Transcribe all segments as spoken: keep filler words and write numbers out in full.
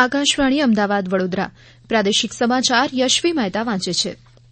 આકાશવાણી અમદાવાદ વડોદરા પ્રાદેશિક સમાચાર યશવી મહેતા વાંચે છે.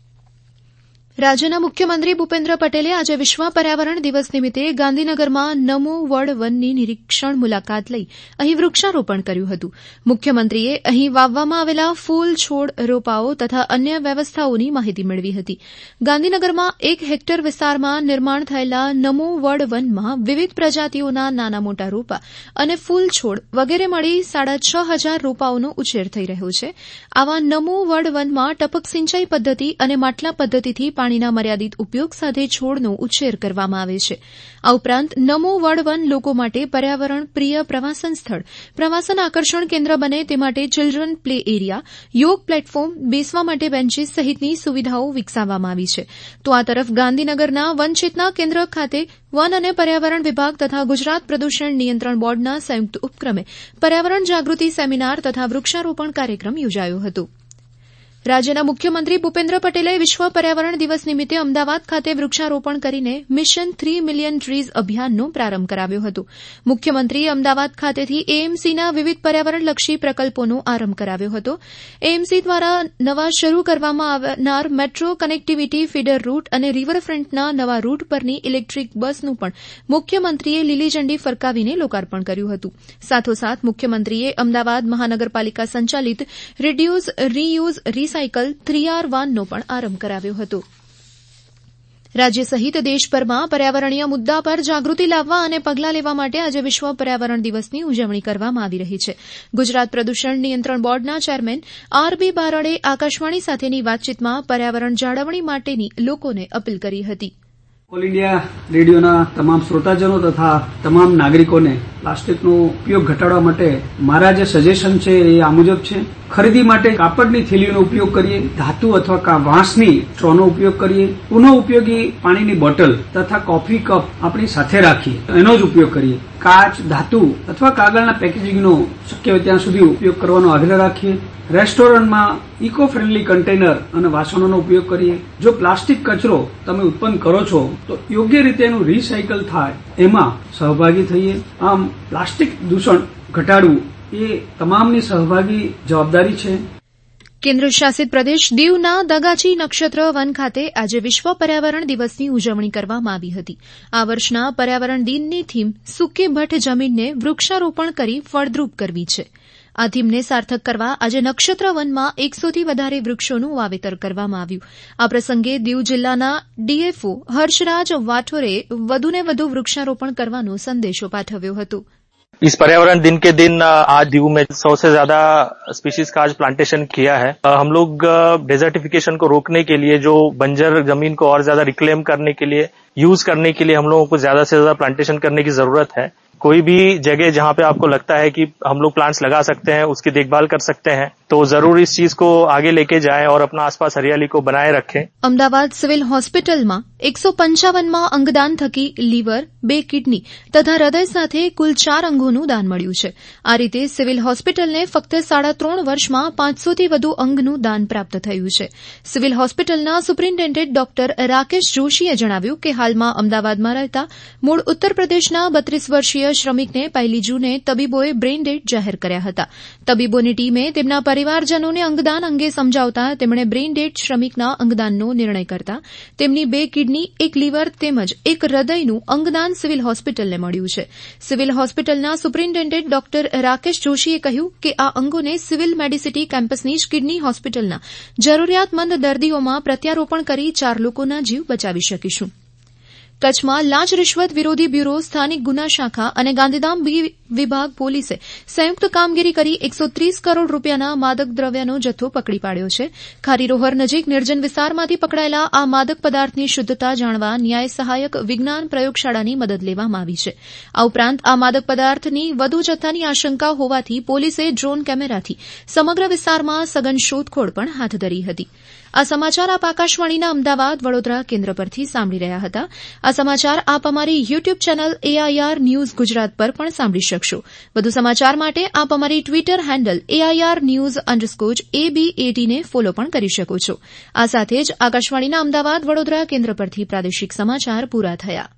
રાજ્યના મુખ્યમંત્રી ભૂપેન્દ્ર પટેલે આજે વિશ્વ પર્યાવરણ દિવસ નિમિત્તે ગાંધીનગરમાં નમો વડ વનની નિરીક્ષણ મુલાકાત લઈ અહીં વૃક્ષારોપણ કર્યું હતું. મુખ્યમંત્રીએ અહીં વાવવામાં આવેલા ફૂલ છોડ રોપાઓ તથા અન્ય વ્યવસ્થાઓની માહિતી મેળવી હતી. ગાંધીનગરમાં એક હેક્ટર વિસ્તારમાં નિર્માણ થયેલા નમો વડ વનમાં વિવિધ પ્રજાતિઓના નાના મોટા રોપા અને ફૂલ છોડ વગેરે મળી સાડા છ હજાર રોપાઓનો ઉછેર થઈ રહ્યો છે. આવા નમો વડ વનમાં ટપક સિંચાઈ પદ્ધતિ અને માટલા પદ્ધતિથી પાણીના મર્યાદિત ઉપયોગ સાથે છોડનો ઉછેર કરવામાં આવે છે. આ ઉપરાંત નમો વડ વન લોકો માટે પર્યાવરણ પ્રિય પ્રવાસન સ્થળ, પ્રવાસન આકર્ષણ કેન્દ્ર બને તે માટે children play area, yoga platform, બેસવા માટે બેન્ચીસ સહિતની સુવિધાઓ વિકસાવવામાં આવી છે. તો આ તરફ ગાંધીનગરના વનચેતના કેન્દ્ર ખાતે વન અને પર્યાવરણ વિભાગ તથા ગુજરાત પ્રદૂષણ નિયંત્રણ બોર્ડના સંયુક્ત ઉપક્રમે પર્યાવરણ જાગૃતિ સેમિનાર તથા વૃક્ષારોપણ કાર્યક્રમ યોજાયો હતો. રાજ્યના મુખ્યમંત્રી ભૂપેન્દ્ર પટેલે વિશ્વ પર્યાવરણ દિવસ નિમિત્તે અમદાવાદ ખાતે વૃક્ષારોપણ કરીને મિશન થ્રી મિલિયન ટ્રીઝ અભિયાનનો પ્રારંભ કરાવ્યો હતો. મુખ્યમંત્રીએ અમદાવાદ ખાતેથી એએમસીના વિવિધ પર્યાવરણલક્ષી પ્રકલ્પોનો આરંભ કરાવ્યો હતો. એએમસી દ્વારા નવા શરૂ કરવામાં આવનાર મેટ્રો કનેક્ટીવીટી ફીડર રૂટ અને રિવરફ્રન્ટના નવા રૂટ પરની ઇલેક્ટ્રીક બસનું પણ મુખ્યમંત્રીએ લીલી ઝંડી ફરકાવીને લોકાર્પણ કર્યું હતું. સાથોસાથ મુખ્યમંત્રીએ અમદાવાદ મહાનગરપાલિકા સંચાલિત reduce reuse recycle three R વાનનો પણ આરંભ કરાવ્યો હતો. રાજ્ય સહિત દેશભરમાં પર્યાવરણીય મુદ્દા પર જાગૃતિ લાવવા અને પગલાં લેવા માટે આજે વિશ્વ પર્યાવરણ દિવસની ઉજવણી કરવામાં આવી રહી છે. ગુજરાત પ્રદૂષણ નિયંત્રણ બોર્ડના ચેરમેન આર બી બારડે આકાશવાણી સાથેની વાતચીતમાં પર્યાવરણ જાળવણી માટેની લોકોને અપીલ કરી હતી. ઓલ ઇન્ડિયા રેડિયોના તમામ શ્રોતાજનો તથા તમામ નાગરિકોને પ્લાસ્ટિકનો ઉપયોગ ઘટાડવા માટે મારા જે સજેશન છે એ આ મુજબ છે. ખરીદી માટે કાપડની થેલીઓનો ઉપયોગ કરીએ, ધાતુ અથવા વાંસની સ્ટ્રોનો ઉપયોગ કરીએ, પુનઃ ઉપયોગી પાણીની બોટલ તથા કોફી કપ આપણી સાથે રાખીએ, એનો જ ઉપયોગ કરીએ. કાચ, ધાતુ અથવા કાગળના પેકેજિંગનો શક્ય હોય ત્યાં સુધી ઉપયોગ કરવાનો આગ્રહ રાખીએ. રેસ્ટોરન્ટમાં ઇકો ફ્રેન્ડલી કન્ટેનર અને વાસણોનો ઉપયોગ કરીએ. જો પ્લાસ્ટિક કચરો તમે ઉત્પન્ન કરો છો તો યોગ્ય રીતે એનું રીસાયકલ થાય એમાં સહભાગી થઈએ. આમ પ્લાસ્ટિક દૂષણ ઘટાડવું એ તમામની સહભાગી જવાબદારી છે. કેન્દ્ર શાસિત પ્રદેશ દીવના દગાચી નક્ષત્ર વન ખાતે આજે વિશ્વ પર્યાવરણ દિવસની ઉજવણી કરવામાં આવી હતી. આ વર્ષના પર્યાવરણ દિનની થીમ સૂકી ભઠ્ઠ જમીનને વૃક્ષારોપણ કરી ફળદ્રુપ કરવી છે. આ થીમને સાર્થક કરવા આજે નક્ષત્ર વનમાં એકસોથી વધારે વૃક્ષોનું વાવેતર કરવામાં આવ્યું. આ પ્રસંગે દીવ જિલ્લાના ડીએફઓ હર્ષરાજ વાઠોરે વધુને વધુ વૃક્ષારોપણ કરવાનો સંદેશો પાઠવ્યો હતો. इस पर्यावरण दिन के दिन आज दीव में सौ से ज्यादा स्पीशीज का आज प्लांटेशन किया है. हम लोग डेजर्टिफिकेशन को रोकने के लिए जो बंजर जमीन को और ज्यादा रिक्लेम करने के लिए यूज करने के लिए हम लोगों को ज्यादा से ज्यादा प्लांटेशन करने की जरूरत है. कोई भी जगह जहां पे आपको लगता है कि हम लोग प्लांट्स लगा सकते हैं, उसकी देखभाल कर सकते हैं, तो जरूर इस चीज को आगे लेके जाएं और अपना आसपास हरियाली को बनाए रखें. અમદાવાદ સિવિલ હોસ્પિટલમાં એકસો પંચાવનમાં અંગદાન થકી લીવર, બે કિડની તથા હૃદય સાથે કુલ ચાર અંગોનું દાન મળ્યું છે. આ રીતે સિવિલ હોસ્પિટલને ફક્ત સાડા ત્રણ વર્ષમાં પાંચસોથી વધુ અંગનું દાન પ્રાપ્ત થયું છે. સિવિલ હોસ્પિટલના સુપ્રિન્ટેન્ડન્ટ ડોક્ટર રાકેશ જોશીએ જણાવ્યું કે હાલમાં અમદાવાદમાં રહેતા મૂળ ઉત્તર પ્રદેશના બત્રીસ વર્ષીય શ્રમિકને પહેલી જૂને તબીબોએ બ્રેઇન ડેડ જાહેર કર્યા હતા. તબીબોની ટીમે તેમના પરિવારજનોને અંગદાન અંગે સમજાવતા તેમણે બ્રેઇન ડેડ શ્રમિકના અંગદાનનો નિર્ણય કરતા તેમની બે કિડની, એક લીવર તેમજ એક હૃદયનું અંગદાન સિવિલ હોસ્પિટલને મળ્યું છે. સિવિલ હોસ્પિટલના સુપ્રિન્ટેન્ડન્ટ ડોક્ટર રાકેશ જોશીએ કહ્યું કે આ અંગોને સિવિલ મેડિસિટી કેમ્પસની જ કિડની હોસ્પિટલના જરૂરિયાતમંદ દર્દીઓમાં પ્રત્યારોપણ કરી ચાર લોકોના જીવ બચાવી શકીશું. કચ્છમાં લાંચ રિશ્વત વિરોધી બ્યુરો, સ્થાનિક ગુના શાખા અને ગાંધીધામ બી વિભાગ પોલીસે સંયુક્ત કામગીરી કરી એકસો ત્રીસ કરોડ રૂપિયાના માદક દ્રવ્યનો જથ્થો પકડી પાડ્યો છે. ખારીરોહર નજીક નિર્જન વિસ્તારમાંથી પકડાયેલા આ માદક પદાર્થની શુદ્ધતા જાણવા ન્યાય સહાયક વિજ્ઞાન પ્રયોગશાળાની મદદ લેવામાં આવી છે. આ ઉપરાંત આ માદક પદાર્થની વધુ જથ્થાની આશંકા હોવાથી પોલીસે ડ્રોન કેમેરાથી સમગ્ર વિસ્તારમાં સઘન શોધખોળ પણ હાથ ધરી હતી. આ સમાચાર આપ આકાશવાણીના અમદાવાદ વડોદરા કેન્દ્ર પરથી સાંભળી રહ્યા હતા. આ સમાચાર આપ અમારી YouTube channel AIR news Gujarat પર પણ સાંભળી શકશો. વધુ સમાચાર માટે આપ અમારી Twitter handle AIR news underscore એબીએટીને ફોલો પણ કરી શકો છો. આ સાથે જ આકાશવાણીના અમદાવાદ વડોદરા કેન્દ્ર પરથી પ્રાદેશિક સમાચાર પૂરા થયા.